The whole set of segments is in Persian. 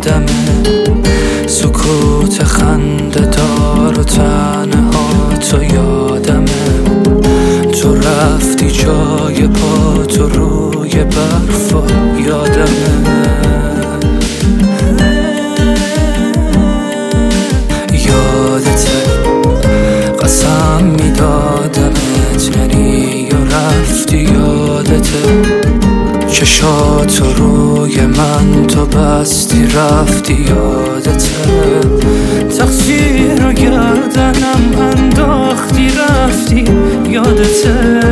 یادمه، سکوت خنده دار و تنهاتو یادمه. تو رفتی جای پا تو روی برفا یادمه. یادته قسم میدادمت نری و رفتی. یادته چشاتو روی من تو بستی رفتی. یادته تقصیر رو گردنم انداختی رفتی. یادته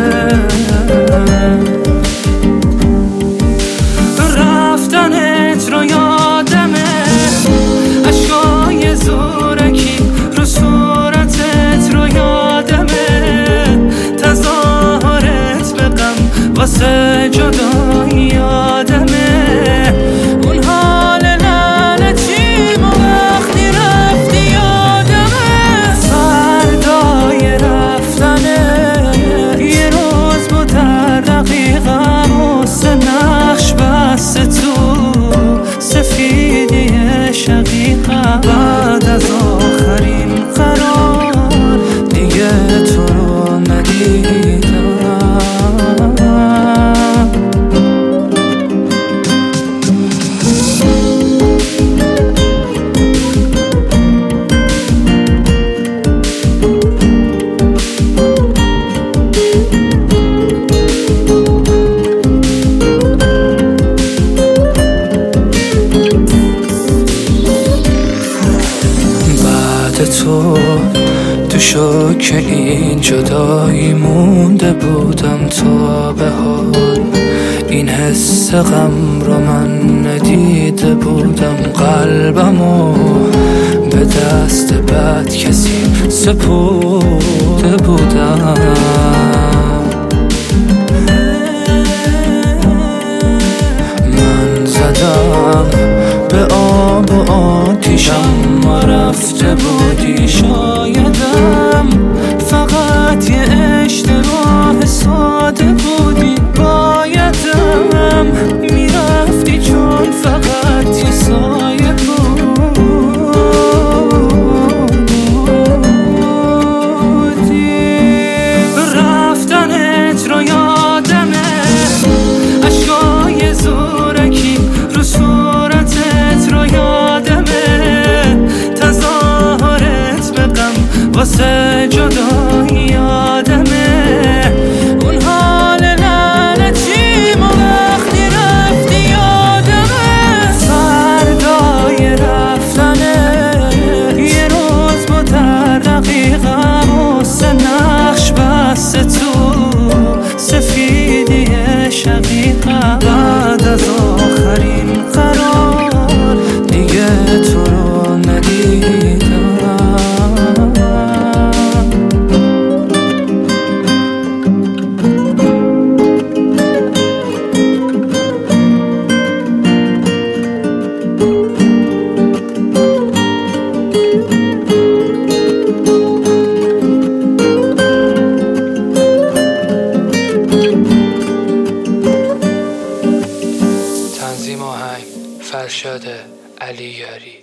رفتنت رو یادمه، اشکای زورکی رو صورتت رو یادمه. تظاهرت به غم واسه جدایی یادمه. اون حال لعنتیم و وقتی رفتی یادمه. فردای رفتنه یه روز بود در دقیقم واسه نقش بسته تو سفیدی شقیقم. بعد از آخرین قرار دیگه تو رو ندیدم. تو شوک این جدایی مونده بودم تا به حال. این حس غم رو من ندیده بودم. قلبمو به دست بد کسی سپرده بودم. من زدم به آب و آتیشم و رفته بودی. شایدم فقط یه اشتباه ساده بودی. بایدم میرفتی چون فقط یه سایه بودی. رفتنت رو یادمه، اشکای زورکی رو صورتت رو یادمه. تظاهرت به غم واسه جدایی یادمه. اون حال لعنتیم و وقتی رفتی یادمه. فردای رفتنه یه روز بود در دقیقم واسه نقش بسته تو سفیدی شقیقم. بعد از آخرین قرار دیگه تو رو ندیدم. تنظیم آهنگ فرشاد علی یاری.